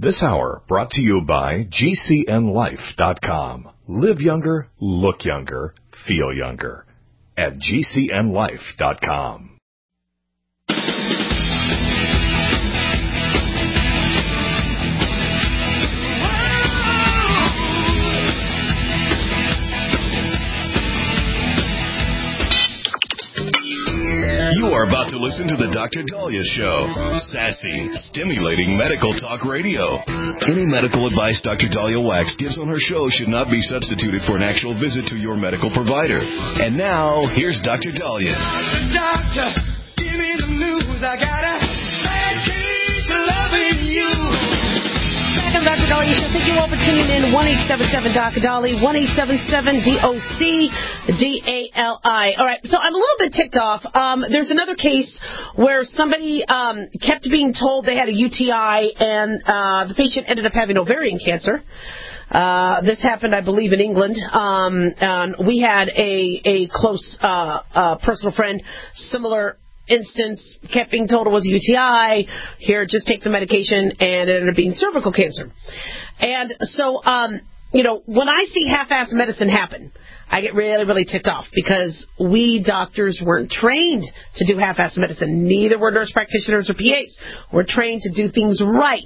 This hour brought to you by GCNLife.com. Live younger, look younger, feel younger at GCNLife.com. You are about to listen to the Dr. Daliah Show. Sassy, stimulating medical talk radio. Any medical advice Dr. Daliah Wax gives on her show should not be substituted for an actual visit to your medical provider. And now, here's Dr. Daliah. Doctor, give me the news. I got a bad case of loving you. Welcome, Dr. Daliah Show. Thank you all for tuning in. 1-877-Dr. 1-877-DOC-DALI. All right, so I'm a little bit ticked off. There's another case where somebody kept being told they had a UTI, and the patient ended up having ovarian cancer. This happened, I believe, in England. And we had a close personal friend, similar instance, kept being told it was a UTI. Here, just take the medication, and it ended up being cervical cancer. And so, when I see half-assed medicine happen, I get really, really ticked off because we doctors weren't trained to do half-assed medicine. Neither were nurse practitioners or PAs. We're trained to do things right.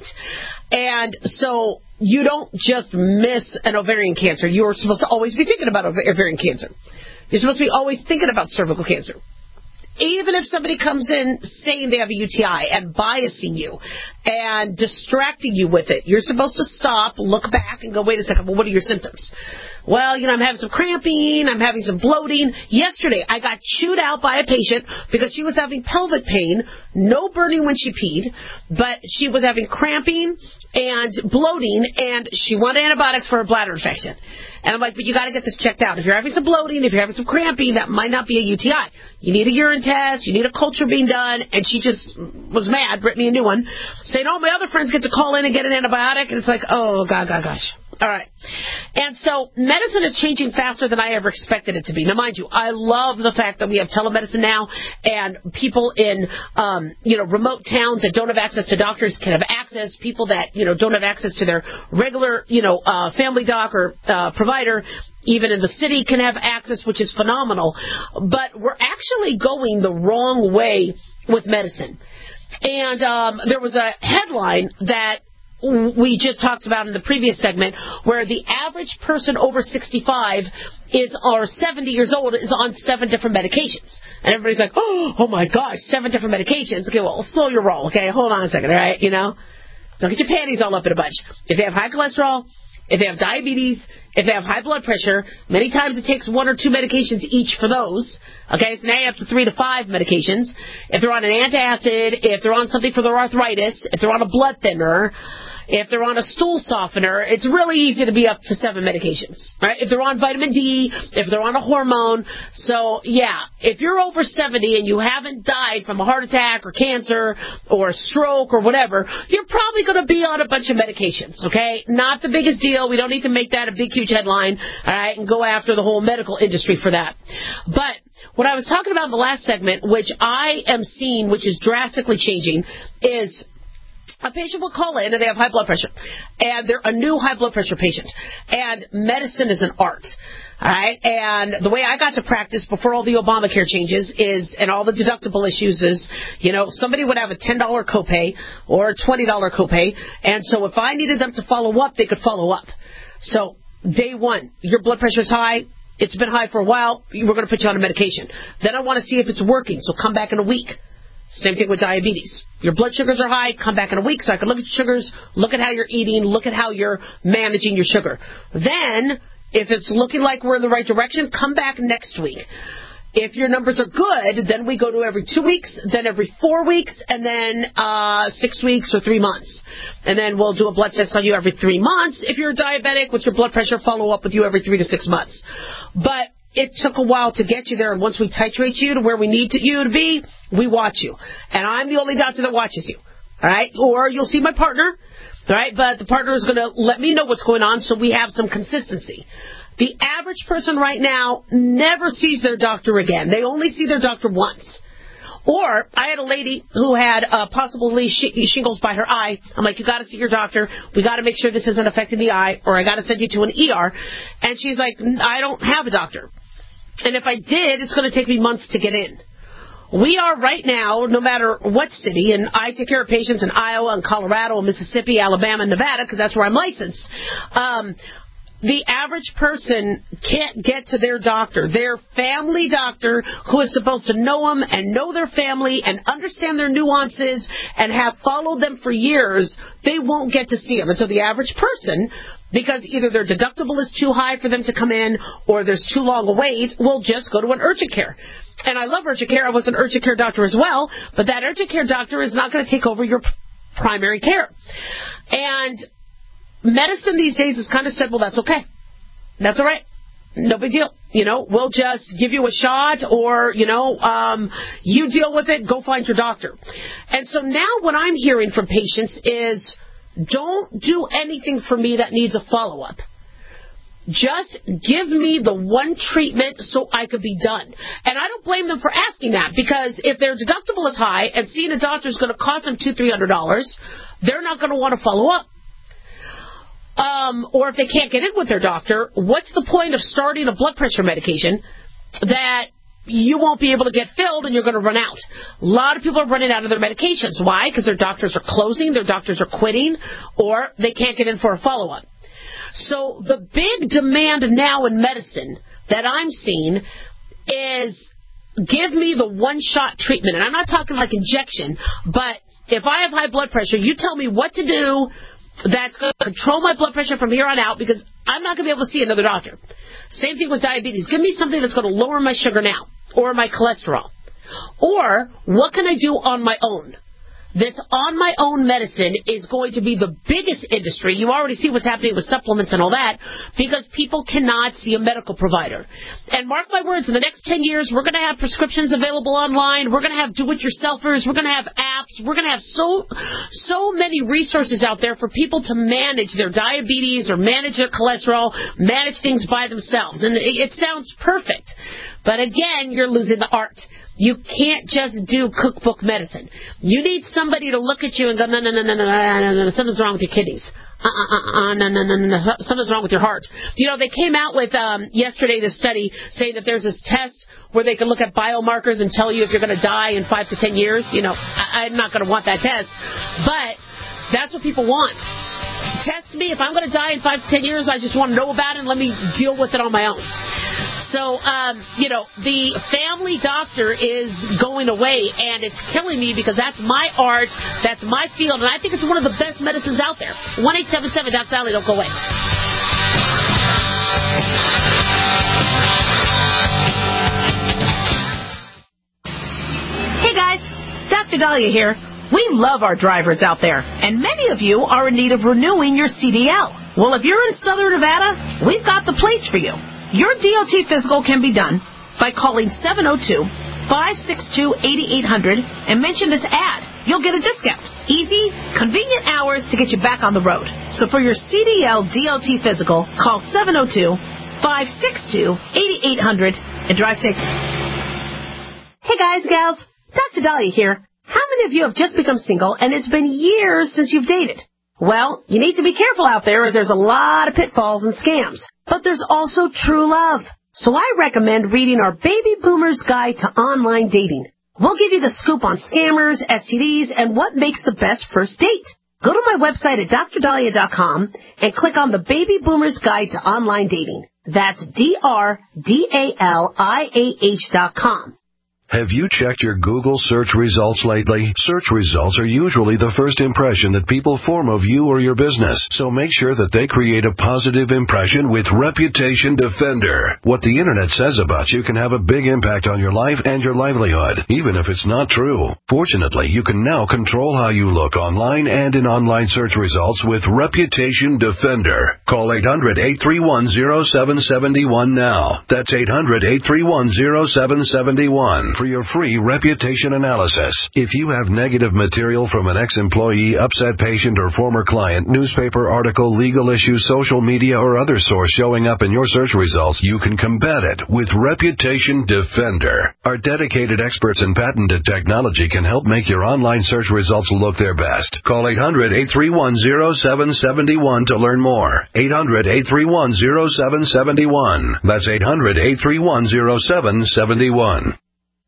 And so you don't just miss an ovarian cancer. You're supposed to always be thinking about ovarian cancer. You're supposed to be always thinking about cervical cancer. Even if somebody comes in saying they have a UTI and biasing you and distracting you with it, you're supposed to stop, look back, and go, wait a second, well, what are your symptoms? Well, I'm having some cramping, I'm having some bloating. Yesterday, I got chewed out by a patient because she was having pelvic pain, no burning when she peed, but she was having cramping and bloating, and she wanted antibiotics for a bladder infection. And I'm like, but you got to get this checked out. If you're having some bloating, if you're having some cramping, that might not be a UTI. You need a urine test. You need a culture being done. And she just was mad, wrote me a new one, saying, oh, my other friends get to call in and get an antibiotic. And it's like, oh, gosh. All right. And so medicine is changing faster than I ever expected it to be. Now, mind you, I love the fact that we have telemedicine now, and people in, remote towns that don't have access to doctors can have access. People that, don't have access to their regular, family doc or provider, even in the city, can have access, which is phenomenal. But we're actually going the wrong way with medicine. And there was a headline that we just talked about in the previous segment, where the average person over 65 or 70 years old is on 7 different medications. And everybody's like, oh my gosh, 7 different medications. Okay, well, slow your roll, okay? Hold on a second, all right? Don't get your panties all up in a bunch. If they have high cholesterol, if they have diabetes, if they have high blood pressure, many times it takes 1 or 2 medications each for those. Okay, so now you have to 3 to 5 medications. If they're on an antacid, if they're on something for their arthritis, if they're on a blood thinner, if they're on a stool softener, it's really easy to be up to 7 medications, right? If they're on vitamin D, if they're on a hormone. So, yeah, if you're over 70 and you haven't died from a heart attack or cancer or a stroke or whatever, you're probably going to be on a bunch of medications, okay? Not the biggest deal. We don't need to make that a big, huge headline, all right, and go after the whole medical industry for that. But what I was talking about in the last segment, which I am seeing, which is drastically changing, is a patient will call in and they have high blood pressure, and they're a new high blood pressure patient, and medicine is an art. All right, and the way I got to practice before all the Obamacare changes and all the deductible issues is, somebody would have a $10 copay or a $20 copay, and so if I needed them to follow up, they could follow up. So day one, your blood pressure is high. It's been high for a while. We're going to put you on a medication. Then I want to see if it's working, so come back in a week. Same thing with diabetes. Your blood sugars are high, come back in a week so I can look at your sugars, look at how you're eating, look at how you're managing your sugar. Then, if it's looking like we're in the right direction, come back next week. If your numbers are good, then we go to every 2 weeks, then every 4 weeks, and then 6 weeks or 3 months. And then we'll do a blood test on you every 3 months. If you're diabetic with your blood pressure, follow up with you every 3 to 6 months. But it took a while to get you there, and once we titrate you to where we need you to be, we watch you. And I'm the only doctor that watches you, all right? Or you'll see my partner, all right? But the partner is going to let me know what's going on so we have some consistency. The average person right now never sees their doctor again. They only see their doctor once. Or I had a lady who had possibly shingles by her eye. I'm like, you got to see your doctor. We got to make sure this isn't affecting the eye, or I got to send you to an ER. And she's like, I don't have a doctor. And if I did, it's going to take me months to get in. We are right now, no matter what city, and I take care of patients in Iowa and Colorado and Mississippi, Alabama, and Nevada, because that's where I'm licensed. The average person can't get to their doctor, their family doctor, who is supposed to know them and know their family and understand their nuances and have followed them for years. They won't get to see them. And so the average person, because either their deductible is too high for them to come in or there's too long a wait, will just go to an urgent care. And I love urgent care. I was an urgent care doctor as well, but that urgent care doctor is not going to take over your primary care. And medicine these days is kind of simple. That's okay. That's all right. No big deal. We'll just give you a shot, or, you deal with it. Go find your doctor. And so now what I'm hearing from patients is, don't do anything for me that needs a follow-up. Just give me the one treatment so I could be done. And I don't blame them for asking that, because if their deductible is high and seeing a doctor is going to cost them $200-300, they're not going to want to follow up. Or if they can't get in with their doctor, what's the point of starting a blood pressure medication that you won't be able to get filled and you're going to run out? A lot of people are running out of their medications. Why? Because their doctors are closing, their doctors are quitting, or they can't get in for a follow-up. So the big demand now in medicine that I'm seeing is, give me the one-shot treatment. And I'm not talking like injection, but if I have high blood pressure, you tell me what to do that's going to control my blood pressure from here on out, because I'm not going to be able to see another doctor. Same thing with diabetes. Give me something that's going to lower my sugar now, or my cholesterol. Or what can I do on my own? This on my own medicine is going to be the biggest industry. You already see what's happening with supplements and all that, because people cannot see a medical provider. And mark my words, in the next 10 years, we're going to have prescriptions available online. We're going to have do-it-yourselfers. We're going to have apps. We're going to have so many resources out there for people to manage their diabetes or manage their cholesterol, manage things by themselves. And it sounds perfect. But again, you're losing the art. You can't just do cookbook medicine. You need somebody to look at you and go, no, something's wrong with your kidneys. No, something's wrong with your heart. They came out with yesterday this study saying that there's this test where they can look at biomarkers and tell you if you're going to die in 5 to 10 years. I'm not going to want that test, but that's what people want. Test me. If I'm going to die in 5 to 10 years, I just want to know about it and let me deal with it on my own. So, the family doctor is going away, and it's killing me, because that's my art, that's my field, and I think it's one of the best medicines out there. 1-877-DOC-VALLEY, don't go away. Hey guys, Dr. Dahlia here. We love our drivers out there, and many of you are in need of renewing your CDL. Well, if you're in Southern Nevada, we've got the place for you. Your DOT physical can be done by calling 702-562-8800 and mention this ad. You'll get a discount. Easy, convenient hours to get you back on the road. So for your CDL DOT physical, call 702-562-8800 and drive safe. Hey guys, gals, Dr. Dahlia here. How many of you have just become single and it's been years since you've dated? Well, you need to be careful out there, as there's a lot of pitfalls and scams. But there's also true love. So I recommend reading our Baby Boomer's Guide to Online Dating. We'll give you the scoop on scammers, STDs, and what makes the best first date. Go to my website at drdahlia.com and click on the Baby Boomer's Guide to Online Dating. That's DRDALIAH.com. Have you checked your Google search results lately? Search results are usually the first impression that people form of you or your business, so make sure that they create a positive impression with Reputation Defender. What the internet says about you can have a big impact on your life and your livelihood, even if it's not true. Fortunately, you can now control how you look online and in online search results with Reputation Defender. Call 800-831-0771 now. That's 800-831-0771. for your free reputation analysis. If you have negative material from an ex-employee, upset patient, or former client, newspaper article, legal issue, social media, or other source showing up in your search results, you can combat it with Reputation Defender. Our dedicated experts in patented technology can help make your online search results look their best. Call 800-831-0771 to learn more. 800-831-0771. That's 800-831-0771.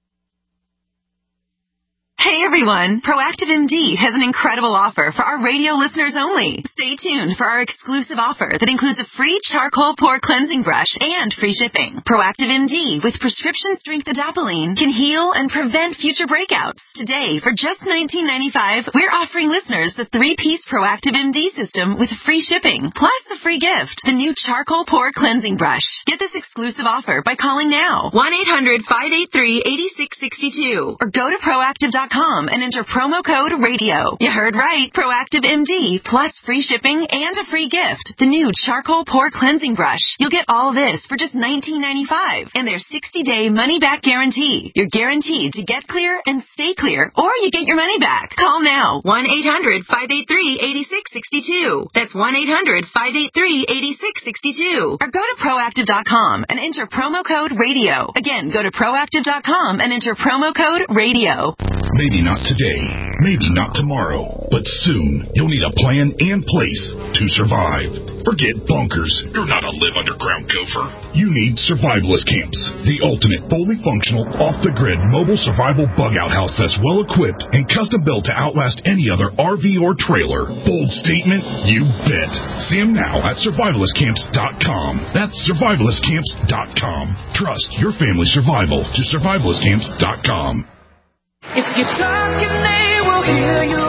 Hey everyone, Proactive MD has an incredible offer for our radio listeners only. Stay tuned for our exclusive offer that includes a free charcoal pore cleansing brush and free shipping. Proactive MD with prescription strength adapalene can heal and prevent future breakouts. Today, for just $19.95, we're offering listeners the 3-piece Proactive MD system with free shipping, plus a free gift, the new charcoal pore cleansing brush. Get this exclusive offer by calling now, 1-800-583-8662, or go to proactive.com and enter promo code RADIO. You heard right. Proactive MD plus free shipping and a free gift. The new charcoal pore cleansing brush. You'll get all this for just $19.95 and their 60-day money-back guarantee. You're guaranteed to get clear and stay clear, or you get your money back. Call now. 1-800-583-8662. That's 1-800-583-8662. Or go to proactive.com and enter promo code RADIO. Again, go to proactive.com and enter promo code RADIO. Maybe not today, maybe not tomorrow, but soon you'll need a plan and place to survive. Forget bunkers. You're not a live underground gopher. You need survivalist camps, the ultimate fully functional, off-the-grid mobile survival bug-out house that's well-equipped and custom-built to outlast any other RV or trailer. Bold statement? You bet. See them now at survivalistcamps.com. That's survivalistcamps.com. Trust your family's survival to survivalistcamps.com. If you talk, they will hear you.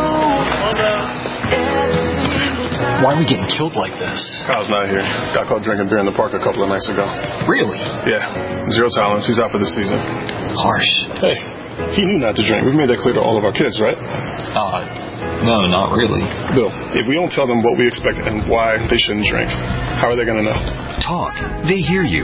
Why are we getting killed like this? Kyle's not here. Got caught drinking beer in the park a couple of nights ago. Really? Yeah. 0 tolerance. He's out for the season. Harsh. Hey, he knew not to drink. We've made that clear to all of our kids, right? No, not really. Bill, if we don't tell them what we expect and why they shouldn't drink, how are they going to know? Talk. They hear you.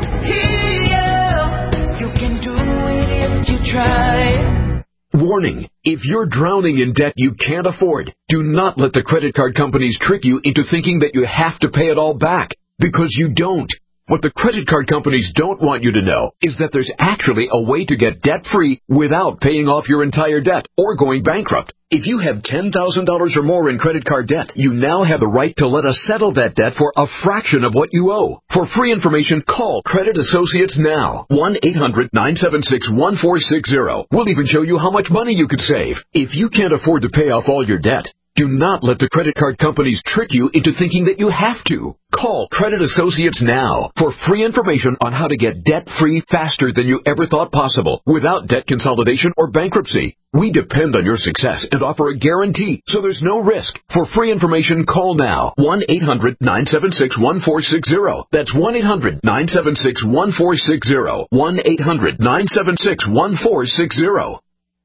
You can do it if you try. Warning, if you're drowning in debt you can't afford, do not let the credit card companies trick you into thinking that you have to pay it all back, because you don't. What the credit card companies don't want you to know is that there's actually a way to get debt-free without paying off your entire debt or going bankrupt. If you have $10,000 or more in credit card debt, you now have the right to let us settle that debt for a fraction of what you owe. For free information, call Credit Associates now. 1-800-976-1460. We'll even show you how much money you could save. If you can't afford to pay off all your debt, do not let the credit card companies trick you into thinking that you have to. Call Credit Associates now for free information on how to get debt-free faster than you ever thought possible without debt consolidation or bankruptcy. We depend on your success and offer a guarantee, so there's no risk. For free information, call now. 1-800-976-1460. That's 1-800-976-1460. 1-800-976-1460.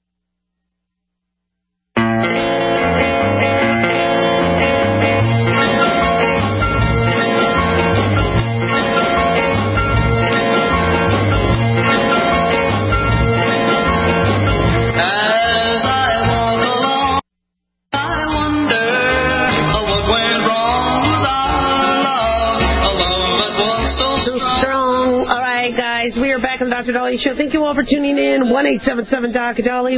Dr. Dolly Show. Thank you all for tuning in. 1-877-Dr.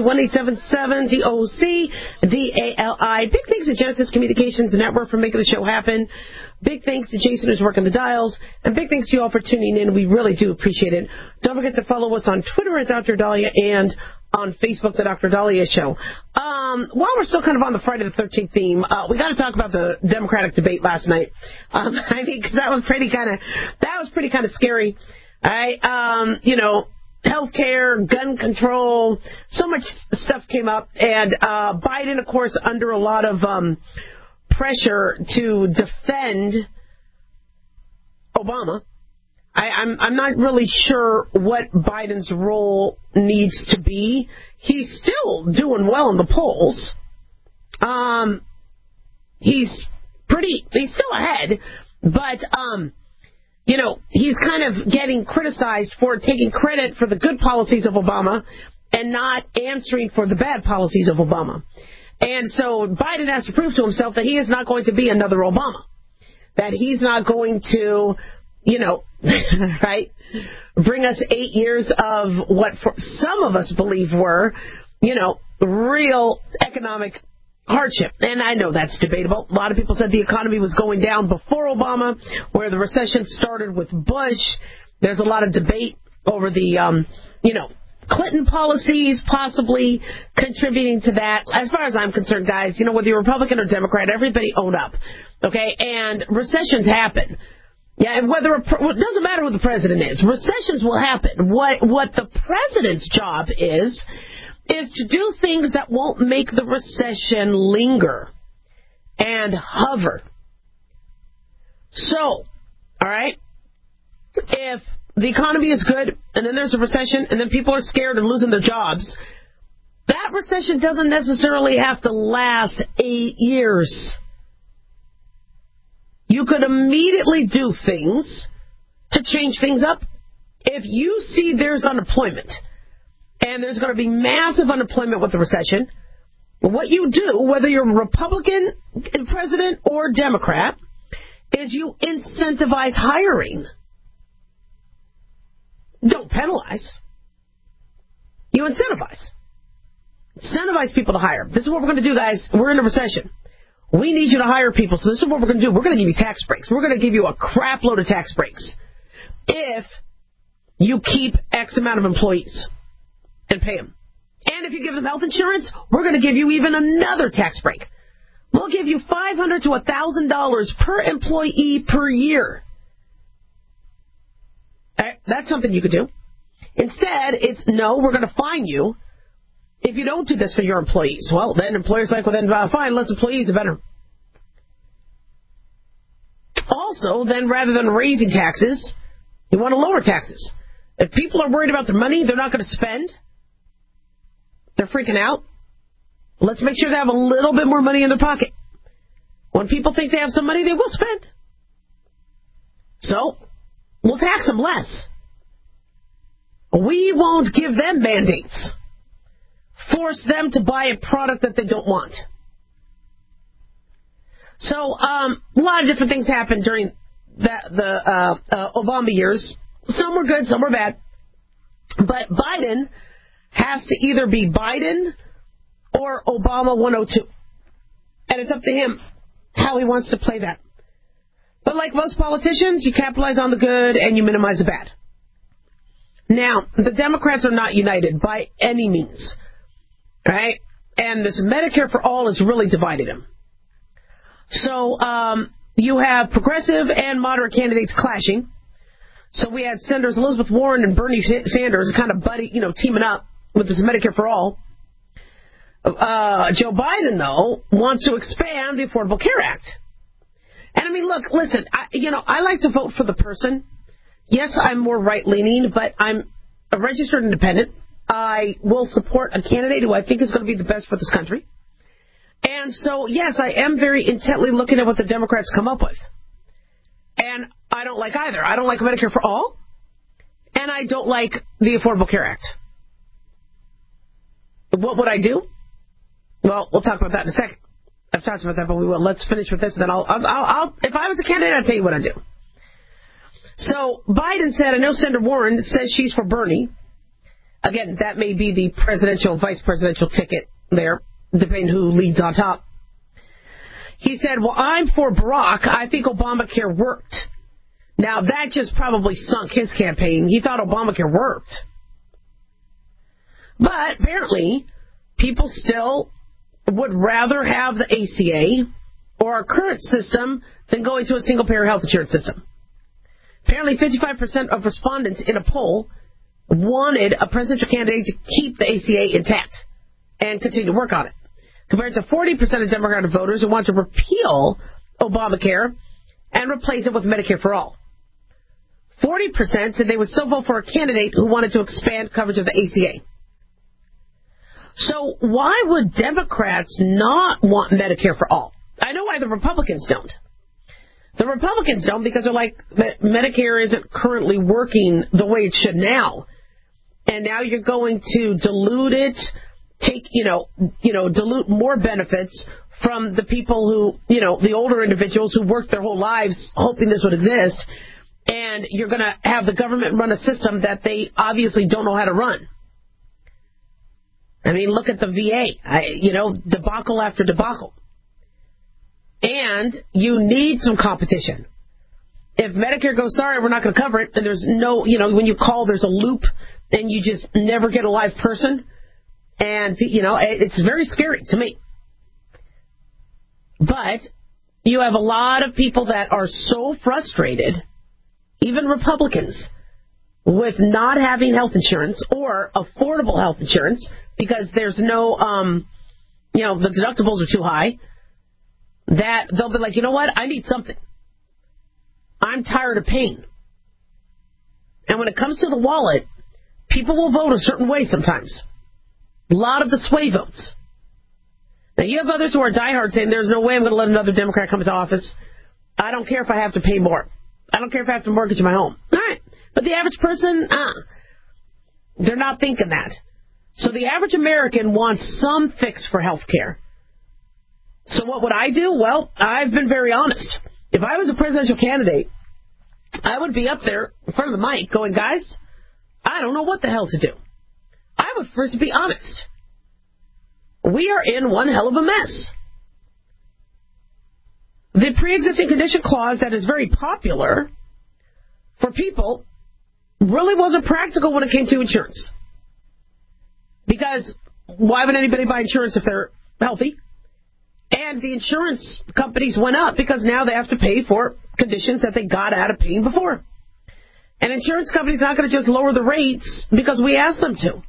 1-877-DOC-DALI. Big thanks to Genesis Communications Network for making the show happen. Big thanks to Jason who's working the dials. And big thanks to you all for tuning in. We really do appreciate it. Don't forget to follow us on Twitter at Dr. Dahlia and on Facebook, The Dr. Dahlia Show. While we're still kind of on the Friday the 13th theme, we got to talk about the Democratic debate last night. I mean, because that was pretty kind of scary. All right, healthcare, gun control, so much stuff came up, and Biden, of course, under a lot of pressure to defend Obama. I'm not really sure what Biden's role needs to be. He's still doing well in the polls. He's still ahead, but he's kind of getting criticized for taking credit for the good policies of Obama and and not answering for the bad policies of Obama. And so Biden has to prove to himself that he is not going to be another Obama, that he's not going to, right, bring us 8 years of what for some of us believe were, real economic hardship. And I know that's debatable. A lot of people said the economy was going down before Obama, where the recession started with Bush. There's a lot of debate over the, Clinton policies possibly contributing to that. As far as I'm concerned, guys, whether you're Republican or Democrat, everybody own up. Okay? And recessions happen. Yeah, and it doesn't matter who the president is. Recessions will happen. What the president's job is to do things that won't make the recession linger and hover. So, all right, if the economy is good and then there's a recession and then people are scared and losing their jobs, that recession doesn't necessarily have to last 8 years. You could immediately do things to change things up. If you see there's unemployment and there's going to be massive unemployment with the recession, what you do, whether you're a Republican president or Democrat, is you incentivize hiring. Don't penalize. You incentivize. Incentivize people to hire. This is what we're going to do, guys. We're in a recession. We need you to hire people, so this is what we're going to do. We're going to give you tax breaks. We're going to give you a crap load of tax breaks if you keep X amount of employees and pay them. And if you give them health insurance, we're going to give you even another tax break. We'll give you $500 to $1,000 per employee per year. That's something you could do. Instead, it's, no, we're going to fine you if you don't do this for your employees. Well, then employers are like, well, then fine, less employees, the better. Also, then rather than raising taxes, you want to lower taxes. If people are worried about their money, they're not going to spend. They're freaking out. Let's make sure they have a little bit more money in their pocket. When people think they have some money, they will spend. So, we'll tax them less. We won't give them mandates. Force them to buy a product that they don't want. So, a lot of different things happened during the Obama years. Some were good, some were bad. But Biden has to either be Biden or Obama 102. And it's up to him how he wants to play that. But like most politicians, you capitalize on the good and you minimize the bad. Now, the Democrats are not united by any means. Right? And this Medicare for All has really divided them. So, you have progressive and moderate candidates clashing. So we had Senators Elizabeth Warren and Bernie Sanders kind of teaming up with this Medicare for All. Joe Biden, though, wants to expand the Affordable Care Act. And I mean, look, listen, I like to vote for the person. Yes, I'm more right-leaning, but I'm a registered independent. I will support a candidate who I think is going to be the best for this country. And so, yes, I am very intently looking at what the Democrats come up with. And I don't like either. I don't like Medicare for All, and I don't like the Affordable Care Act. What would I do? Well, we'll talk about that in a second. I've talked about that, but we will. Let's finish with this, and then I'll if I was a candidate, I'd tell you what I'd do. So Biden said, I know Senator Warren says she's for Bernie. Again, that may be the presidential, vice presidential ticket there, depending who leads on top. He said, well, I'm for Barack. I think Obamacare worked. Now, that just probably sunk his campaign. He thought Obamacare worked. But apparently, people still would rather have the ACA or our current system than going to a single-payer health insurance system. Apparently, 55% of respondents in a poll wanted a presidential candidate to keep the ACA intact and continue to work on it, compared to 40% of Democratic voters who want to repeal Obamacare and replace it with Medicare for All. 40% said they would still vote for a candidate who wanted to expand coverage of the ACA. So why would Democrats not want Medicare for All? I know why the Republicans don't. The Republicans don't because they're like, Medicare isn't currently working the way it should now. and now you're going to dilute it, dilute more benefits from the people who, the older individuals who worked their whole lives hoping this would exist, and you're going to have the government run a system that they obviously don't know how to run. I mean, look at the VA, debacle after debacle. And you need some competition. If Medicare goes, sorry, we're not going to cover it, and there's no, when you call, there's a loop, and you just never get a live person, and, it's very scary to me. But you have a lot of people that are so frustrated, even Republicans, with not having health insurance or affordable health insurance because there's no, the deductibles are too high, that they'll be like, you know what, I need something. I'm tired of paying. And when it comes to the wallet, people will vote a certain way sometimes. A lot of the sway votes. Now, you have others who are diehard saying, there's no way I'm going to let another Democrat come into office. I don't care if I have to pay more. I don't care if I have to mortgage my home. All right. But the average person, they're not thinking that. So the average American wants some fix for health care. So what would I do? Well, I've been very honest. If I was a presidential candidate, I would be up there in front of the mic going, guys, I don't know what the hell to do. I would first be honest. We are in one hell of a mess. The pre-existing condition clause that is very popular for people really wasn't practical when it came to insurance. Because why would anybody buy insurance if they're healthy? And the insurance companies went up because now they have to pay for conditions that they got out of paying before. And insurance companies are not going to just lower the rates because we asked them to.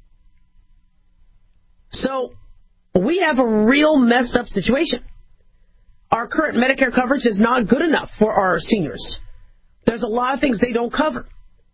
So we have a real messed up situation. Our current Medicare coverage is not good enough for our seniors. There's a lot of things they don't cover.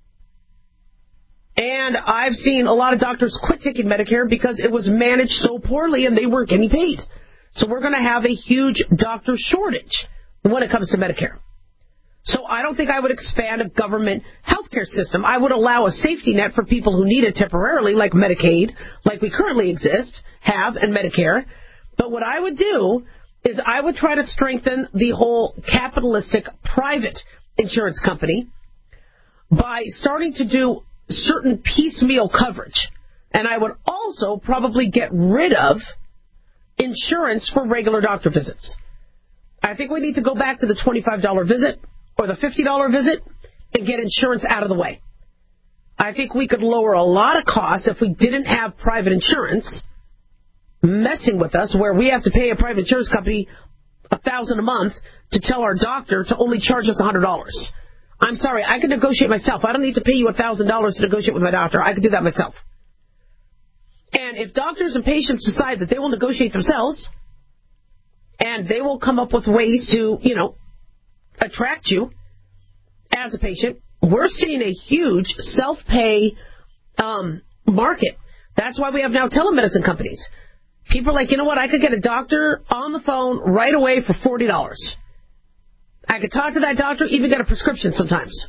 And I've seen a lot of doctors quit taking Medicare because it was managed so poorly and they weren't getting paid. So we're going to have a huge doctor shortage when it comes to Medicare. So I don't think I would expand a government healthcare system. I would allow a safety net for people who need it temporarily, like Medicaid, like we currently have, and Medicare. But what I would do is I would try to strengthen the whole capitalistic private insurance company by starting to do certain piecemeal coverage. And I would also probably get rid of insurance for regular doctor visits. I think we need to go back to the $25 visit or the $50 visit and get insurance out of the way. I think we could lower a lot of costs if we didn't have private insurance messing with us, where we have to pay a private insurance company $1,000 a month to tell our doctor to only charge us $100. I'm sorry, I can negotiate myself. I don't need to pay you $1,000 to negotiate with my doctor. I can do that myself. And if doctors and patients decide that they will negotiate themselves, and they will come up with ways to, attract you as a patient, we're seeing a huge self-pay market. That's why we have now telemedicine companies. People are like, you know what, I could get a doctor on the phone right away for $40. I could talk to that doctor, even get a prescription sometimes.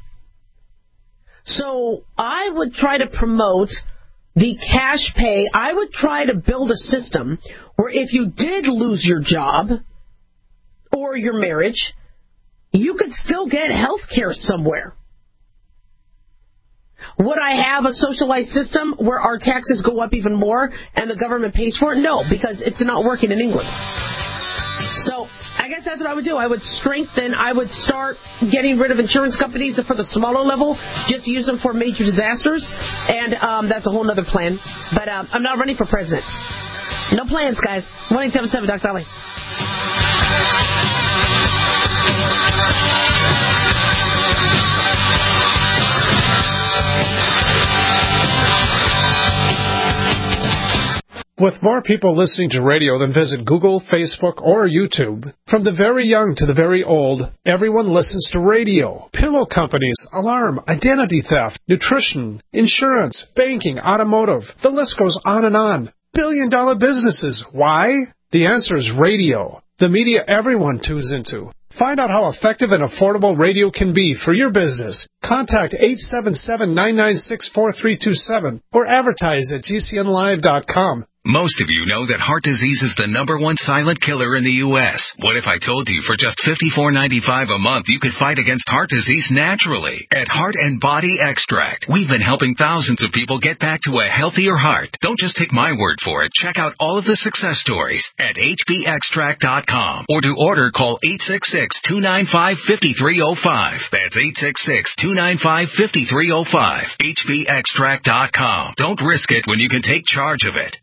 So I would try to promote the cash pay. I would try to build a system where if you did lose your job or your marriage, you could still get health care somewhere. Would I have a socialized system where our taxes go up even more and the government pays for it? No, because it's not working in England. So I guess that's what I would do. I would start getting rid of insurance companies for the smaller level, just use them for major disasters, and that's a whole other plan. But I'm not running for president. No plans, guys. 1-877 Dr. Dolly. With more people listening to radio than visit Google, Facebook, or YouTube, from the very young to the very old, everyone listens to radio. Pillow companies, alarm, identity theft, nutrition, insurance, banking, automotive. The list goes on and on. Billion-dollar businesses. Why? The answer is radio. The media everyone tunes into. Find out how effective and affordable radio can be for your business. Contact 877-996-4327 or advertise at gcnlive.com. Most of you know that heart disease is the #1 silent killer in the U.S. What if I told you for just $54.95 a month you could fight against heart disease naturally? At Heart and Body Extract, we've been helping thousands of people get back to a healthier heart. Don't just take my word for it. Check out all of the success stories at hbextract.com. Or to order, call 866-295-5305. That's 866-295-5305. hbextract.com. Don't risk it when you can take charge of it.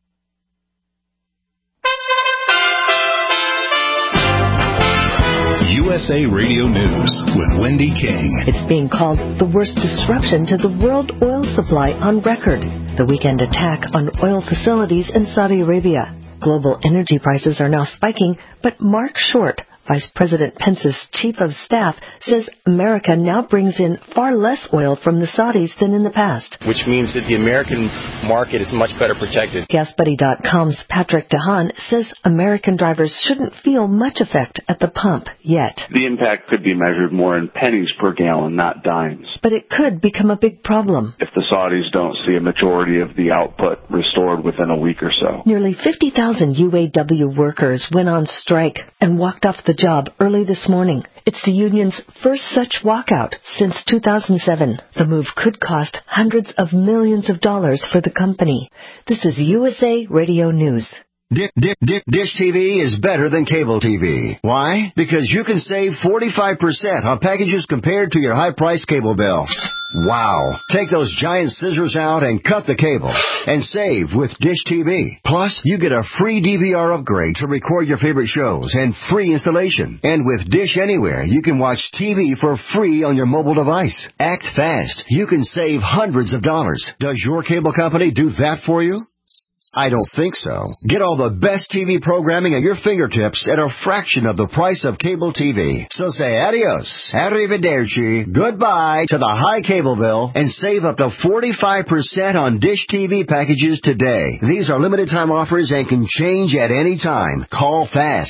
USA Radio News with Wendy King. It's being called the worst disruption to the world oil supply on record. The weekend attack on oil facilities in Saudi Arabia. Global energy prices are now spiking, but Mark Short, Vice President Pence's chief of staff, says America now brings in far less oil from the Saudis than in the past. Which means that the American market is much better protected. GasBuddy.com's Patrick DeHaan says American drivers shouldn't feel much effect at the pump yet. The impact could be measured more in pennies per gallon, not dimes. But it could become a big problem. If the Saudis don't see a majority of the output restored within a week or so. Nearly 50,000 UAW workers went on strike and walked off the job early this morning. It's the union's first such walkout since 2007. The move could cost hundreds of millions of dollars for the company. This is USA Radio News. Dish TV is better than cable TV. Why? Because you can save 45% on packages compared to your high-priced cable bill. Wow. Take those giant scissors out and cut the cable and save with Dish TV. Plus, you get a free DVR upgrade to record your favorite shows and free installation. And with Dish Anywhere, you can watch TV for free on your mobile device. Act fast. You can save hundreds of dollars. Does your cable company do that for you? I don't think so. Get all the best TV programming at your fingertips at a fraction of the price of cable TV. So say adios, arrivederci, goodbye to the high cable bill and save up to 45% on Dish TV packages today. These are limited time offers and can change at any time. Call fast.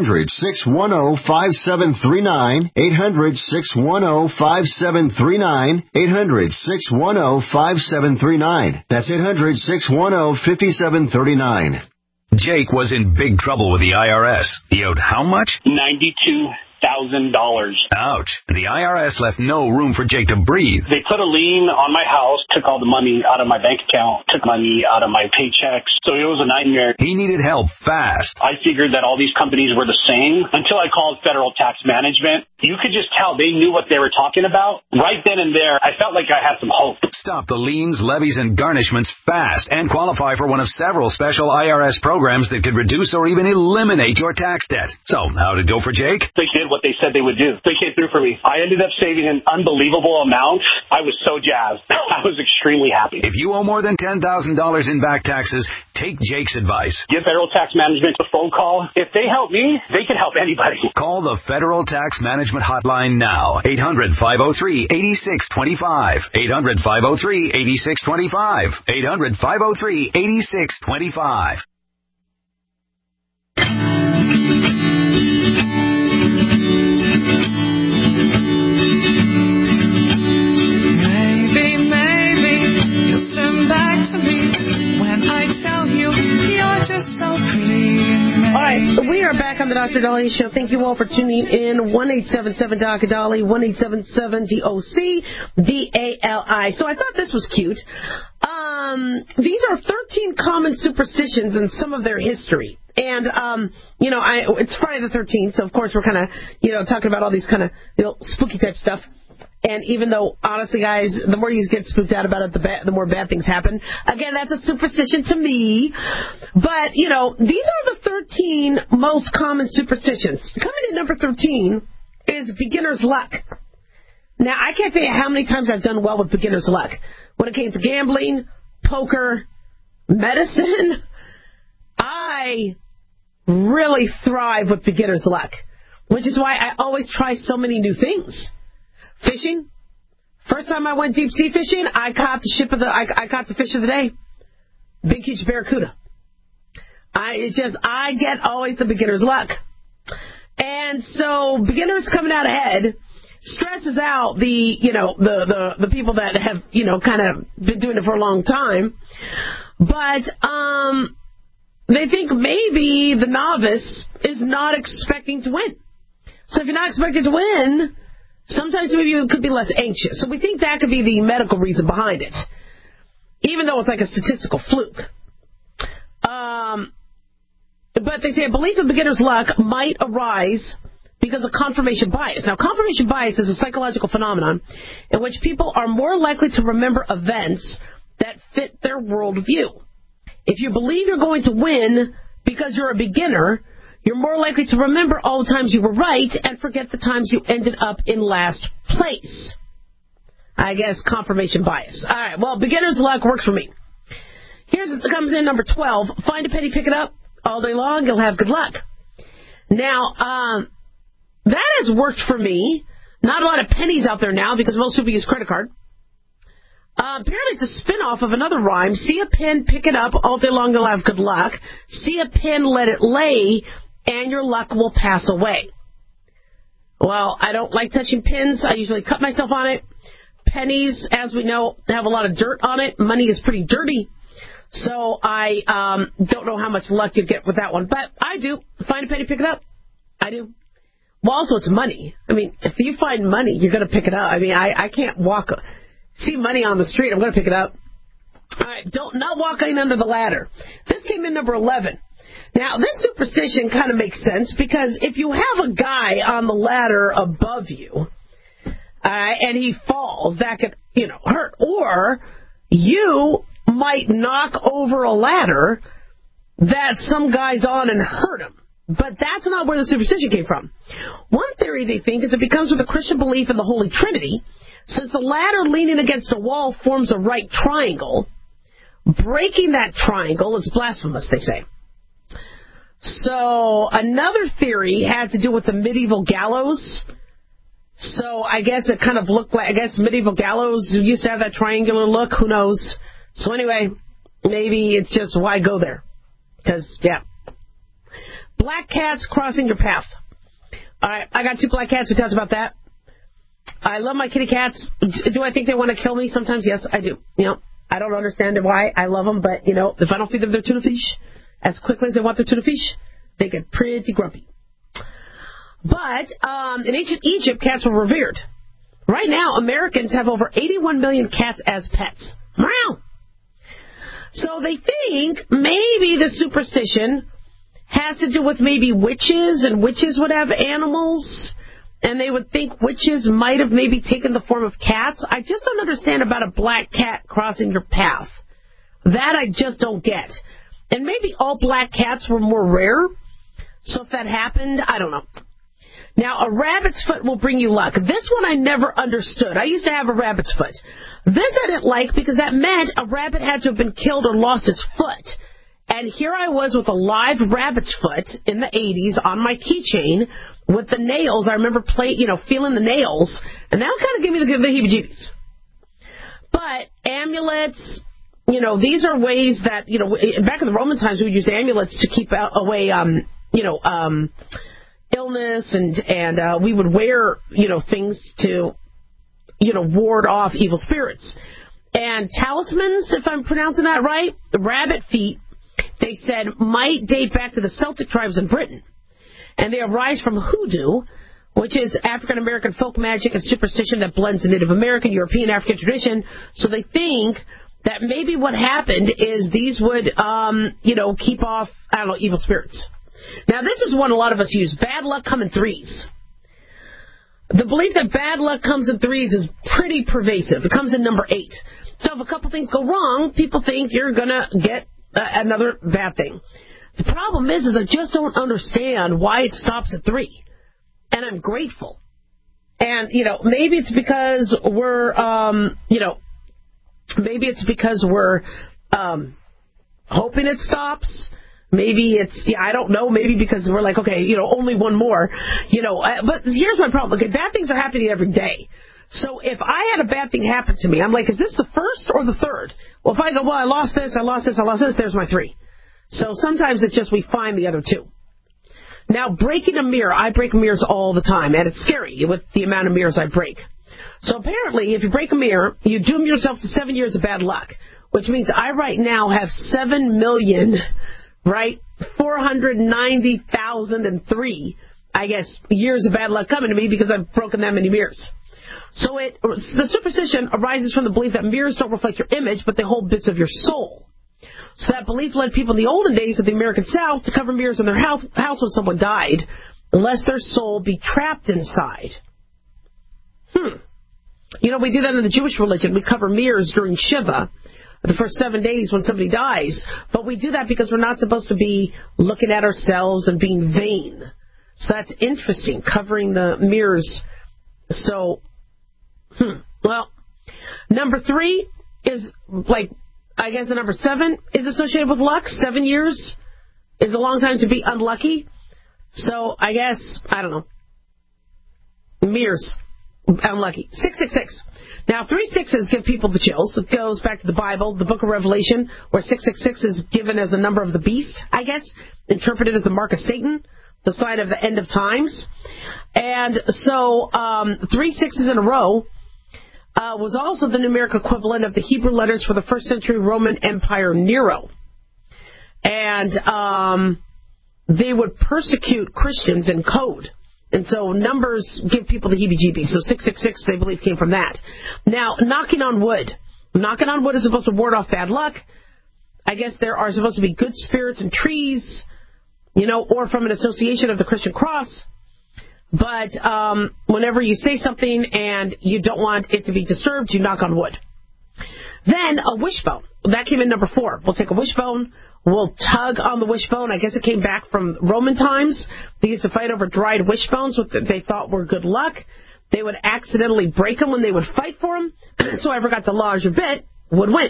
800-610-5739. 800-610-5739. 800-610-5739. That's 800-610-5739. Jake was in big trouble with the IRS. He owed how much? $92,000. Ouch. The IRS left no room for Jake to breathe. They put a lien on my house, took all the money out of my bank account, took money out of my paychecks. So it was a nightmare. He needed help fast. I figured that all these companies were the same until I called Federal Tax Management. You could just tell they knew what they were talking about. Right then and there, I felt like I had some hope. Stop the liens, levies, and garnishments fast and qualify for one of several special IRS programs that could reduce or even eliminate your tax debt. So, how did it go for Jake? They did what they said they would do. They came through for me. I ended up saving an unbelievable amount. I was so jazzed. I was extremely happy. If you owe more than $10,000 in back taxes, take Jake's advice. Give Federal Tax Management a phone call. If they help me, they can help anybody. Call the Federal Tax Management Hotline now. 800-503-8625. 800-503-8625. 800-503-8625. All right, we are back on the Dr. Dahlia Show. Thank you all for tuning in. 1-877-Dr. 1-877-DOC-DALI. So I thought this was cute. These are 13 common superstitions and some of their history. And, it's Friday the 13th, so of course we're kind of, talking about all these kind of, spooky type stuff. And even though, honestly, guys, the more you get spooked out about it, the more bad things happen. Again, that's a superstition to me. But, these are the 13 most common superstitions. Coming in number 13 is beginner's luck. Now, I can't tell you how many times I've done well with beginner's luck. When it came to gambling, poker, medicine, I really thrive with beginner's luck, which is why I always try so many new things. Fishing. First time I went deep sea fishing, I caught the fish of the day. Big, huge barracuda. I get always the beginner's luck. And And so beginners coming out ahead stresses out the people that have, kind of been doing it for a long time. But they think maybe the novice is not expecting to win. So if you're not expecting to win, sometimes maybe you could be less anxious. So we think that could be the medical reason behind it, even though it's like a statistical fluke. But they say a belief in beginner's luck might arise because of confirmation bias. Now, confirmation bias is a psychological phenomenon in which people are more likely to remember events that fit their worldview. If you believe you're going to win because you're a beginner, you're more likely to remember all the times you were right and forget the times you ended up in last place. I guess confirmation bias. All right, well, beginner's luck works for me. Comes in number 12. Find a penny, pick it up. All day long, you'll have good luck. Now, that has worked for me. Not a lot of pennies out there now because most people use credit card. Apparently it's a spin-off of another rhyme. See a pin, pick it up. All day long, you'll have good luck. See a pin, let it lay, and your luck will pass away. Well, I don't like touching pins. I usually cut myself on it. Pennies, as we know, have a lot of dirt on it. Money is pretty dirty. So I don't know how much luck you get with that one. But I do. Find a penny, pick it up. I do. Well, also, it's money. I mean, if you find money, you're going to pick it up. I mean, I can't see money on the street. I'm going to pick it up. All right, not walking under the ladder. This came in number 11. Now, this superstition kind of makes sense because if you have a guy on the ladder above you and he falls, that could, hurt. Or you might knock over a ladder that some guy's on and hurt him. But that's not where the superstition came from. One theory, they think, is it becomes with a Christian belief in the Holy Trinity. Since the ladder leaning against a wall forms a right triangle, breaking that triangle is blasphemous, they say. So another theory had to do with the medieval gallows. So I guess it kind of looked like, medieval gallows used to have that triangular look. Who knows? So anyway, maybe it's just why go there? Because, yeah. Black cats crossing your path. All right, I got 2 black cats. We talked about that. I love my kitty cats. Do I think they want to kill me? Sometimes, yes, I do. I don't understand why I love them, but, if I don't feed them their tuna fish as quickly as they want their tuna fish, they get pretty grumpy. But in ancient Egypt, cats were revered. Right now, Americans have over 81 million cats as pets. Meow. So they think maybe the superstition has to do with maybe witches, and witches would have animals, and they would think witches might have maybe taken the form of cats. I just don't understand about a black cat crossing your path. That I just don't get. And maybe all black cats were more rare, so if that happened, I don't know. Now, a rabbit's foot will bring you luck. This one I never understood. I used to have a rabbit's foot. This I didn't like because that meant a rabbit had to have been killed or lost his foot. And here I was with a live rabbit's foot in the 80s on my keychain with the nails. I remember feeling the nails, and that kind of gave me the heebie-jeebies. But amulets, these are ways that, back in the Roman times, we would use amulets to keep away, illness, and we would wear, things to, ward off evil spirits. And talismans, if I'm pronouncing that right, rabbit feet, they said, might date back to the Celtic tribes in Britain. And they arise from hoodoo, which is African-American folk magic and superstition that blends the Native American, European, African tradition. So they think that maybe what happened is these would, keep off, evil spirits. Now, this is one a lot of us use. Bad luck come in threes. The belief that bad luck comes in threes is pretty pervasive. It comes in number 8. So if a couple things go wrong, people think you're going to get another bad thing. The problem is I just don't understand why it stops at 3. And I'm grateful. And, maybe it's because we're, hoping it stops. Maybe it's, I don't know, maybe because we're like, okay, only one more, but here's my problem. Okay, bad things are happening every day. So if I had a bad thing happen to me, I'm like, is this the first or the third? Well, if I go, I lost this, there's my 3. So sometimes it's just we find the other 2. Now, breaking a mirror, I break mirrors all the time, and it's scary with the amount of mirrors I break. So apparently, if you break a mirror, you doom yourself to 7 years of bad luck, which means I right now have 490,003, I guess, years of bad luck coming to me because I've broken that many mirrors. So the superstition arises from the belief that mirrors don't reflect your image, but they hold bits of your soul. So that belief led people in the olden days of the American South to cover mirrors in their house when someone died, lest their soul be trapped inside. You know, we do that in the Jewish religion. We cover mirrors during Shiva, the first 7 days when somebody dies. But we do that because we're not supposed to be looking at ourselves and being vain. So that's interesting, covering the mirrors. So, well, number 3 is I guess the number 7 is associated with luck. 7 years is a long time to be unlucky. So I guess, I don't know. Mirrors. Unlucky. 666. Now, 3 6s give people the chills. It goes back to the Bible, the book of Revelation, where 666 is given as a number of the beast, I guess, interpreted as the mark of Satan, the sign of the end of times. And so 3 6s in a row was also the numeric equivalent of the Hebrew letters for the first century Roman Empire Nero. And they would persecute Christians in code. And so numbers give people the heebie-jeebies. So 666, they believe, came from that. Now, knocking on wood. Knocking on wood is supposed to ward off bad luck. I guess there are supposed to be good spirits in trees, or from an association of the Christian cross. But whenever you say something and you don't want it to be disturbed, you knock on wood. Then a wishbone. That came in number 4. We'll take a wishbone. We'll tug on the wishbone. I guess it came back from Roman times. They used to fight over dried wishbones, which they thought were good luck. They would accidentally break them when they would fight for them. So whoever got the larger bit would win.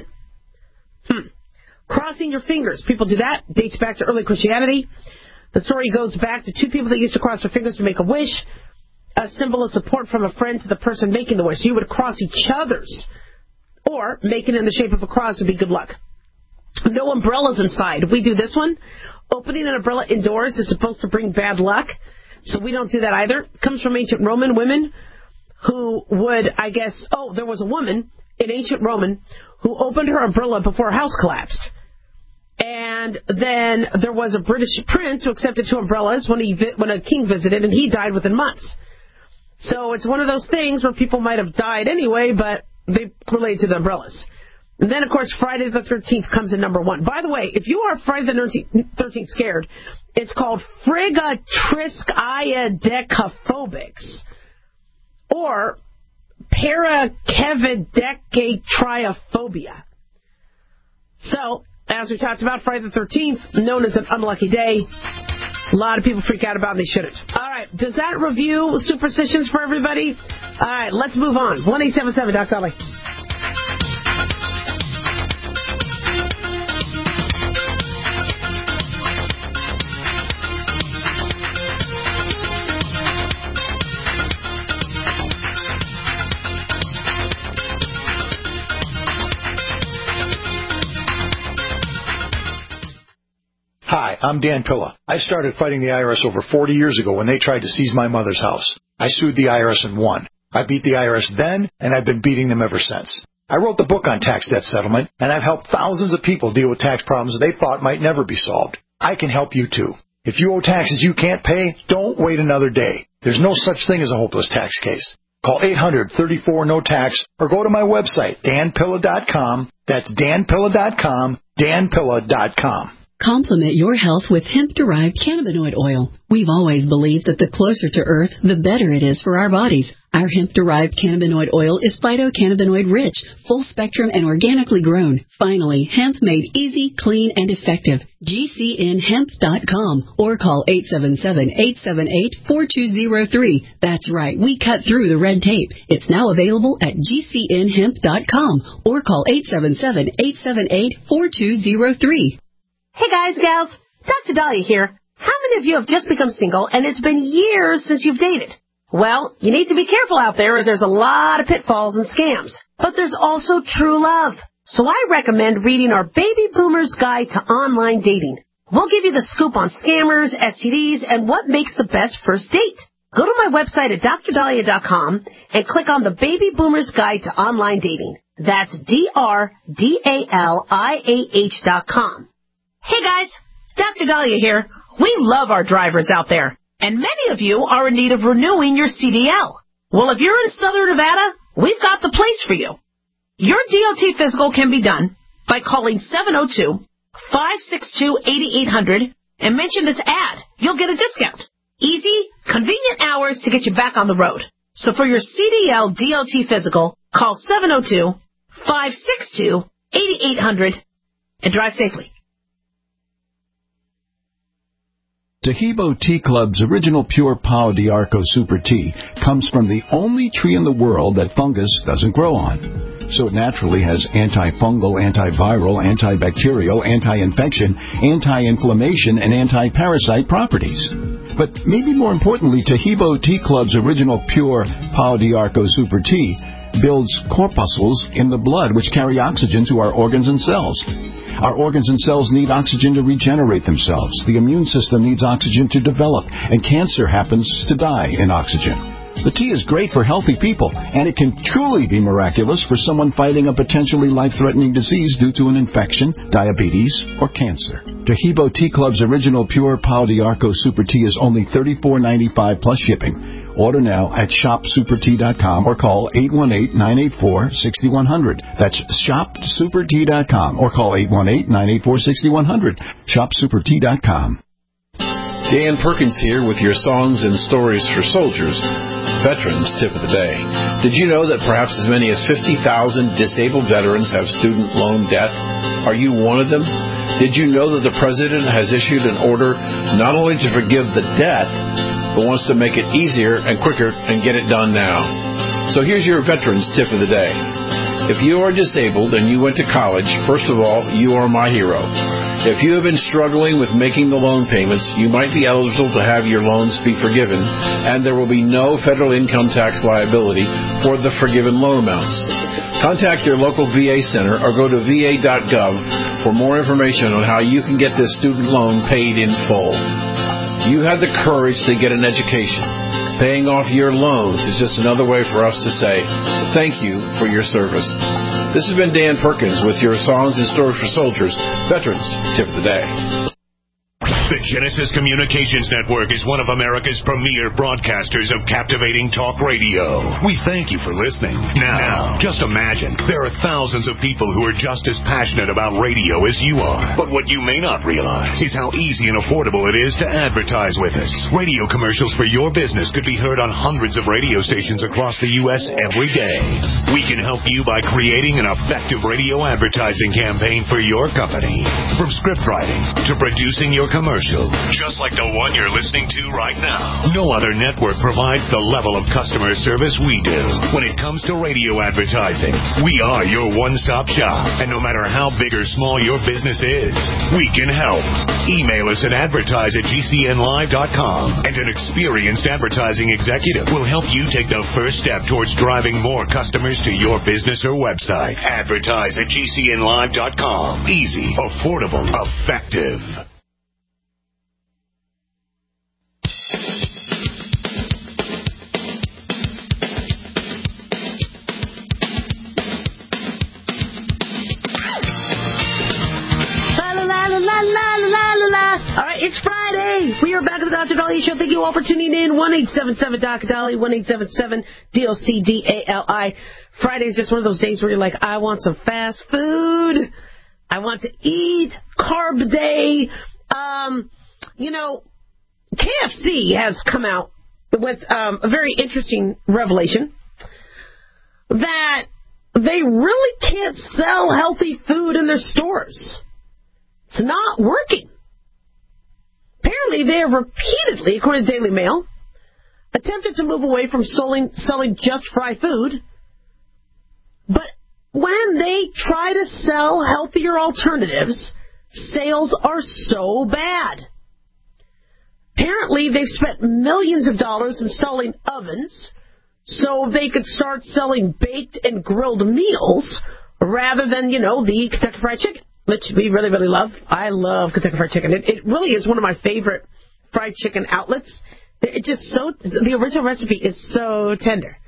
Crossing your fingers. People do that. Dates back to early Christianity. The story goes back to 2 people that used to cross their fingers to make a wish, a symbol of support from a friend to the person making the wish. So you would cross each other's, or make it in the shape of a cross would be good luck. No umbrellas inside. We do this one. Opening an umbrella indoors is supposed to bring bad luck, so we don't do that either. It comes from ancient Roman women who would, I guess, there was a woman in ancient Roman who opened her umbrella before her house collapsed. And then there was a British prince who accepted 2 umbrellas when a king visited, and he died within months. So it's one of those things where people might have died anyway, but they relate to the umbrellas. And then, of course, Friday the 13th comes in number 1. By the way, if you are Friday the 13th scared, it's called frigatriskiadecaphobics or parakevidecatriophobia. So, as we talked about, Friday the 13th, known as an unlucky day. A lot of people freak out about it, and they shouldn't. All right, does that review superstitions for everybody? All right, let's move on. 1-877 Doc Dolly. Hi, I'm Dan Pilla. I started fighting the IRS over 40 years ago when they tried to seize my mother's house. I sued the IRS and won. I beat the IRS then, and I've been beating them ever since. I wrote the book on tax debt settlement, and I've helped thousands of people deal with tax problems they thought might never be solved. I can help you too. If you owe taxes you can't pay, don't wait another day. There's no such thing as a hopeless tax case. Call 800-34-NO-TAX or go to my website, danpilla.com. That's danpilla.com, danpilla.com. Complement your health with hemp-derived cannabinoid oil. We've always believed that the closer to Earth, the better it is for our bodies. Our hemp-derived cannabinoid oil is phytocannabinoid-rich, full-spectrum, and organically grown. Finally, hemp made easy, clean, and effective. GCNhemp.com or call 877-878-4203. That's right, we cut through the red tape. It's now available at GCNhemp.com or call 877-878-4203. Hey guys, gals, Dr. Dahlia here. How many of you have just become single and it's been years since you've dated? Well, you need to be careful out there as there's a lot of pitfalls and scams. But there's also true love. So I recommend reading our Baby Boomer's Guide to Online Dating. We'll give you the scoop on scammers, STDs, and what makes the best first date. Go to my website at drdahlia.com and click on the Baby Boomer's Guide to Online Dating. That's DRDALIAH.com. Hey guys, Dr. Dahlia here. We love our drivers out there, and many of you are in need of renewing your CDL. Well, if you're in Southern Nevada, we've got the place for you. Your DOT physical can be done by calling 702-562-8800 and mention this ad. You'll get a discount. Easy, convenient hours to get you back on the road. So for your CDL DOT physical, call 702-562-8800 and drive safely. Tahibo Tea Club's original pure Pau d'Arco Super Tea comes from the only tree in the world that fungus doesn't grow on. So it naturally has antifungal, antiviral, antibacterial, anti-infection, anti-inflammation, and anti-parasite properties. But maybe more importantly, Tahibo Tea Club's original pure Pau d'Arco Super Tea builds corpuscles in the blood which carry oxygen to our organs and cells. Our organs and cells need oxygen to regenerate themselves. The immune system needs oxygen to develop, and cancer happens to die in oxygen. The tea is great for healthy people, and it can truly be miraculous for someone fighting a potentially life-threatening disease due to an infection, diabetes, or cancer. Tahibo Tea Club's original pure Pau d'Arco Super Tea is only $34.95 plus shipping. Order now at shopsupertea.com or call 818-984-6100. That's shopsupertea.com or call 818-984-6100. Shopsupertea.com. Dan Perkins here with your Songs and Stories for Soldiers Veterans Tip of the Day. Did you know that perhaps as many as 50,000 disabled veterans have student loan debt? Are you one of them? Did you know that the President has issued an order not only to forgive the debt, but wants to make it easier and quicker and get it done now? So here's your Veterans Tip of the Day. If you are disabled and you went to college, first of all, you are my hero. If you have been struggling with making the loan payments, you might be eligible to have your loans be forgiven, and there will be no federal income tax liability for the forgiven loan amounts. Contact your local VA center or go to va.gov for more information on how you can get this student loan paid in full. You had the courage to get an education. Paying off your loans is just another way for us to say thank you for your service. This has been Dan Perkins with your Songs and Stories for Soldiers Veterans Tip of the Day. The Genesis Communications Network is one of America's premier broadcasters of captivating talk radio. We thank you for listening. Now, just imagine, there are thousands of people who are just as passionate about radio as you are. But what you may not realize is how easy and affordable it is to advertise with us. Radio commercials for your business could be heard on hundreds of radio stations across the U.S. every day. We can help you by creating an effective radio advertising campaign for your company. From script writing to producing your commercial, just like the one you're listening to right now. No other network provides the level of customer service we do. When it comes to radio advertising, we are your one-stop shop. And no matter how big or small your business is, we can help. Email us at advertise@gcnlive.com, and an experienced advertising executive will help you take the first step towards driving more customers to your business or website. Advertise@gcnlive.com. Easy, affordable, effective. All right, it's Friday. We are back at the Dr. Dahlia Show. Thank you all for tuning in. 1-877-Dr. 1-877-DOC-DALI. Friday is just one of those days where you're like, I want some fast food. I want to eat. Carb day. KFC has come out with a very interesting revelation that they really can't sell healthy food in their stores. It's not working. Apparently, they have repeatedly, according to Daily Mail, attempted to move away from selling just fried food. But when they try to sell healthier alternatives, sales are so bad. Apparently, they've spent millions of dollars installing ovens so they could start selling baked and grilled meals rather than, the Kentucky Fried Chicken. which we really, really love. I love Kentucky Fried Chicken. It really is one of my favorite fried chicken outlets. It's just so, the original recipe is so tender.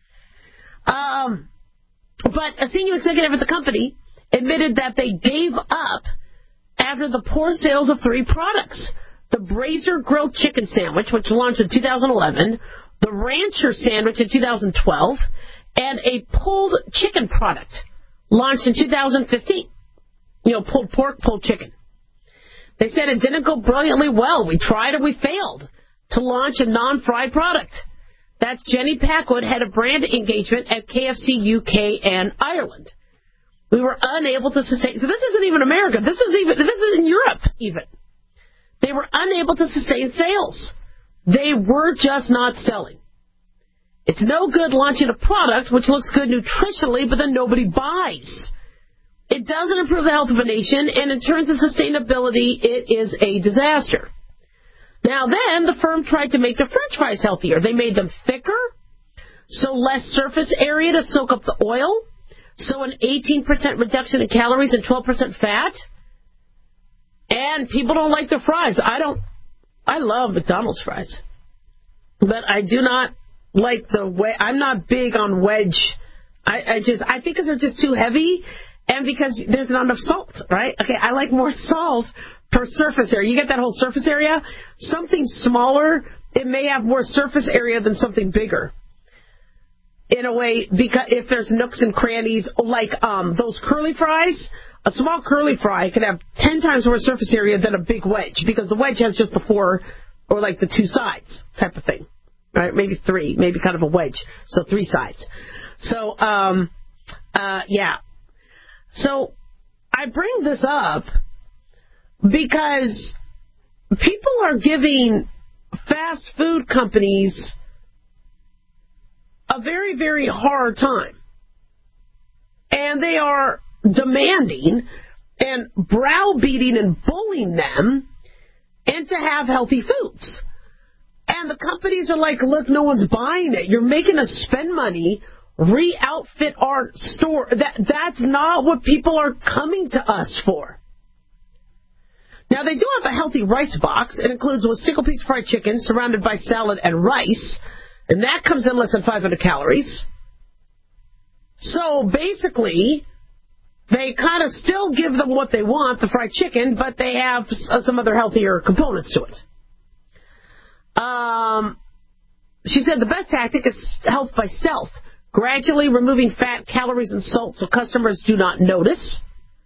But a senior executive at the company admitted that they gave up after the poor sales of 3 products. The Brazier Grilled Chicken Sandwich, which launched in 2011, the Rancher Sandwich in 2012, and a pulled chicken product launched in 2015. Pulled pork, pulled chicken. They said it didn't go brilliantly well. We tried and we failed to launch a non-fried product. That's Jenny Packwood, head of brand engagement at KFC UK and Ireland. We were unable to sustain. So this isn't even America. This is in Europe even. They were unable to sustain sales. They were just not selling. It's no good launching a product which looks good nutritionally, but then nobody buys. It doesn't improve the health of a nation, and in terms of sustainability, it is a disaster. Now then, the firm tried to make the French fries healthier. They made them thicker, so less surface area to soak up the oil, so an 18% reduction in calories and 12% fat. And people don't like their fries. I love McDonald's fries. But I do not like I'm not big on wedge. I think because they're just too heavy and because there's not enough salt, right? Okay, I like more salt per surface area. You get that whole surface area? Something smaller, it may have more surface area than something bigger. In a way, because if there's nooks and crannies, like those curly fries, a small curly fry can have 10 times more surface area than a big wedge, because the wedge has just the 4 or like the 2 sides type of thing, right? Maybe 3, maybe kind of a wedge, so 3 sides. So, yeah. So I bring this up because people are giving fast food companies a very, very hard time. And they are demanding and browbeating and bullying them into have healthy foods. And the companies are like, look, no one's buying it. You're making us spend money, re-outfit our store. That's not what people are coming to us for. Now, they do have a healthy rice box. It includes a single piece of fried chicken surrounded by salad and rice. And that comes in less than 500 calories. So basically, they kind of still give them what they want, the fried chicken, but they have some other healthier components to it. She said the best tactic is health by stealth, gradually removing fat, calories, and salt so customers do not notice.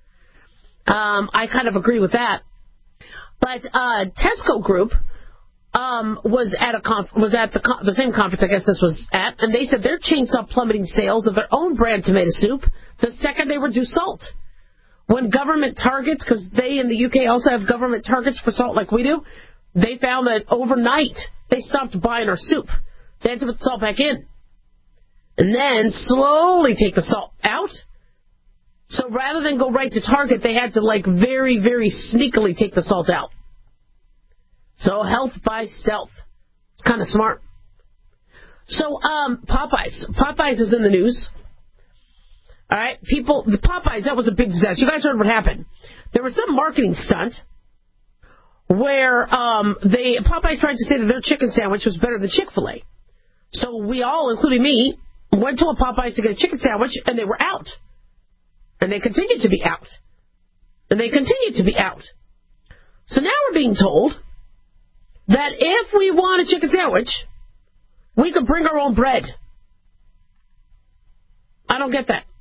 I kind of agree with that. But Tesco Group was at the same conference I guess this was at, and they said their chain saw plummeting sales of their own brand tomato soup the second they reduced salt. When government targets, because they in the UK also have government targets for salt like we do, they found that overnight they stopped buying our soup. They had to put the salt back in. And then slowly take the salt out. So rather than go right to Target, they had to very, very sneakily take the salt out. So health by stealth. It's kind of smart. So Popeyes is in the news. All right, the Popeyes, that was a big disaster. You guys heard what happened. There was some marketing stunt where Popeyes tried to say that their chicken sandwich was better than Chick-fil-A. So we all, including me, went to a Popeyes to get a chicken sandwich, and they were out. And they continued to be out. And they continued to be out. So now we're being told that if we want a chicken sandwich, we could bring our own bread. I don't get that.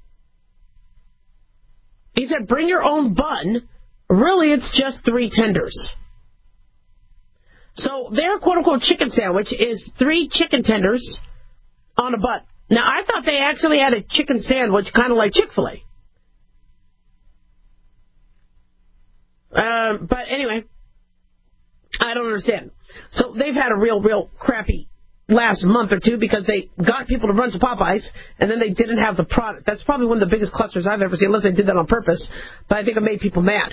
He said, bring your own bun. Really, it's just 3 tenders. So their quote-unquote chicken sandwich is 3 chicken tenders on a bun. Now, I thought they actually had a chicken sandwich kind of like Chick-fil-A. But anyway, I don't understand. So they've had a real crappy last month or two because they got people to run to Popeyes and then they didn't have the product. That's probably one of the biggest clusters I've ever seen, unless they did that on purpose. But I think it made people mad.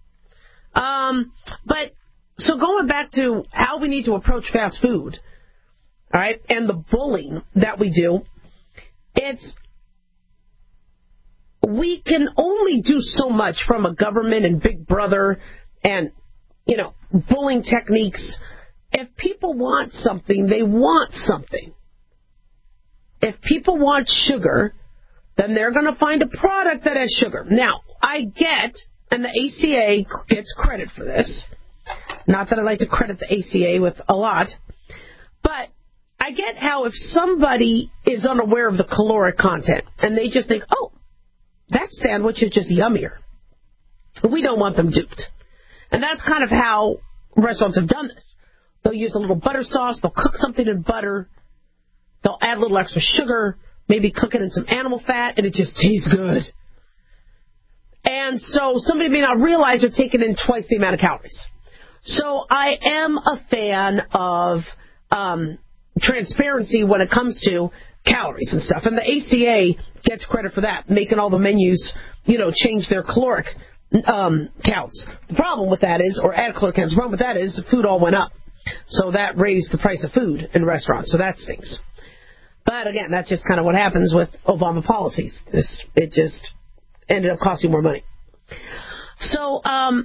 But so going back to how we need to approach fast food, all right, and the bullying that we do, we can only do so much from a government and Big Brother and, bullying techniques. If people want something, they want something. If people want sugar, then they're going to find a product that has sugar. Now, I get, and the ACA gets credit for this. Not that I like to credit the ACA with a lot, but I get how if somebody is unaware of the caloric content and they just think, oh, that sandwich is just yummier, we don't want them duped. And that's kind of how restaurants have done this. They'll use a little butter sauce, they'll cook something in butter, they'll add a little extra sugar, maybe cook it in some animal fat, and it just tastes good. And so somebody may not realize they're taking in twice the amount of calories. So I am a fan of transparency when it comes to calories and stuff. And the ACA gets credit for that, making all the menus, change their caloric counts. The problem with that is, or add caloric counts, the problem with that is the food all went up. So that raised the price of food in restaurants. So that stinks. But again, that's just kind of what happens with Obama policies. It just ended up costing more money. So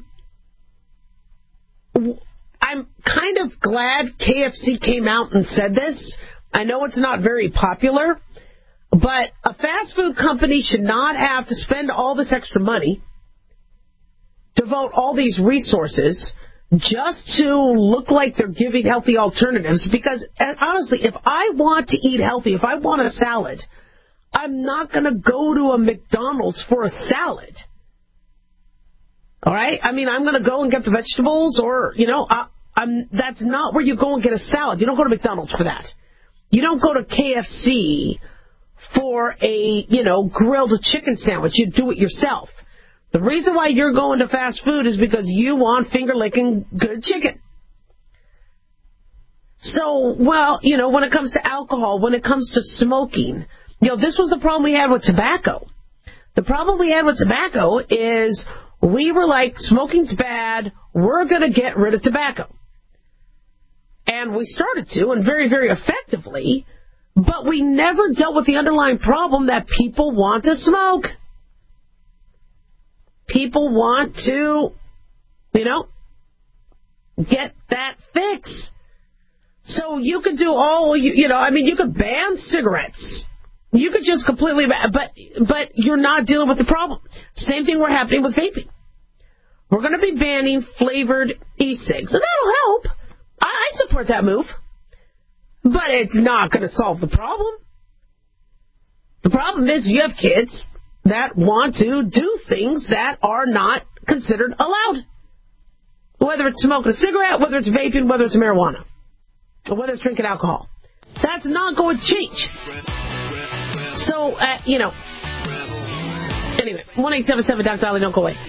I'm kind of glad KFC came out and said this. I know it's not very popular, but a fast food company should not have to spend all this extra money, devote all these resources just to look like they're giving healthy alternatives. Because honestly, if I want to eat healthy, if I want a salad, I'm not going to go to a McDonald's for a salad. All right? I mean, I'm going to go and get the vegetables, or, that's not where you go and get a salad. You don't go to McDonald's for that. You don't go to KFC for a, grilled chicken sandwich. You do it yourself. The reason why you're going to fast food is because you want finger-licking good chicken. So, when it comes to alcohol, when it comes to smoking, this was the problem we had with tobacco. The problem we had with tobacco is we were like, smoking's bad, we're going to get rid of tobacco. And we started to, and very, very effectively, but we never dealt with the underlying problem that people want to smoke. People want to, get that fix. So you could do you could ban cigarettes. You could just completely, but you're not dealing with the problem. Same thing we're happening with vaping. We're going to be banning flavored e-cigs. And that'll help. I support that move. But it's not going to solve the problem. The problem is you have kids that want to do things that are not considered allowed. Whether it's smoking a cigarette, whether it's vaping, whether it's marijuana, or whether it's drinking alcohol. That's not going to change. So, anyway, 1-877 Dr. Ali, don't go away.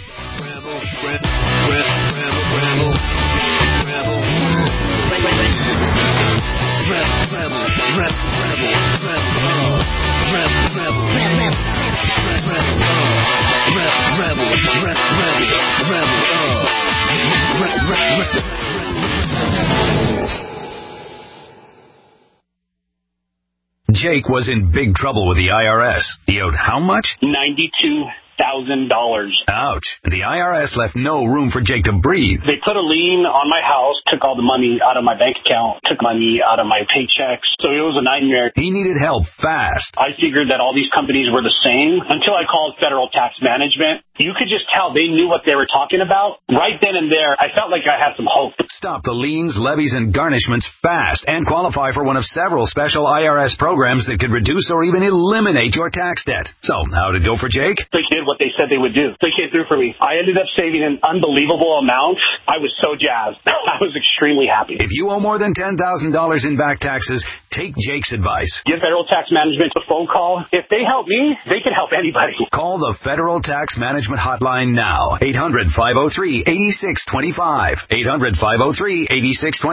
Jake was in big trouble with the IRS. He owed how much? $92,000. Ouch. The IRS left no room for Jake to breathe. They put a lien on my house, took all the money out of my bank account, took money out of my paychecks. So it was a nightmare. He needed help fast. I figured that all these companies were the same until I called Federal Tax Management. You could just tell they knew what they were talking about. Right then and there, I felt like I had some hope. Stop the liens, levies, and garnishments fast and qualify for one of several special IRS programs that could reduce or even eliminate your tax debt. So, how did it go for Jake? They did what they said they would do. They came through for me. I ended up saving an unbelievable amount. I was so jazzed. I was extremely happy. If you owe more than $10,000 in back taxes, take Jake's advice. Give Federal Tax Management a phone call. If they help me, they can help anybody. Call the Federal Tax Management Hotline now. 800-503-8625.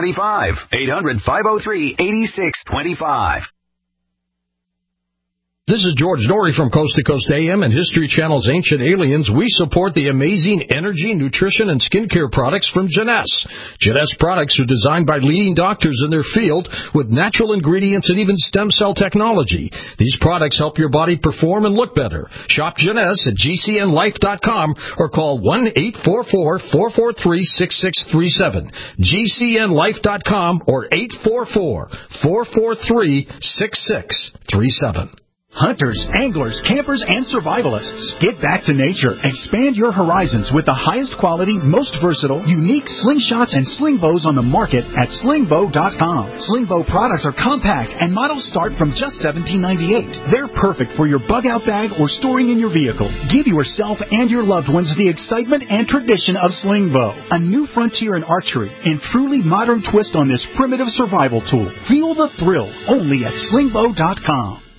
800-503-8625. 800-503-8625. This is George Norrie from Coast to Coast AM and History Channel's Ancient Aliens. We support the amazing energy, nutrition, and skincare products from Jeunesse. Jeunesse products are designed by leading doctors in their field with natural ingredients and even stem cell technology. These products help your body perform and look better. Shop Jeunesse at GCNlife.com or call 1-844-443-6637. GCNlife.com or 844-443-6637. Hunters, anglers, campers, and survivalists. Get back to nature. Expand your horizons with the highest quality, most versatile, unique slingshots and sling bows on the market at slingbow.com. Slingbow products are compact and models start from just $17.98. They're perfect for your bug out bag or storing in your vehicle. Give yourself and your loved ones the excitement and tradition of Slingbow, a new frontier in archery and truly modern twist on this primitive survival tool. Feel the thrill only at slingbow.com.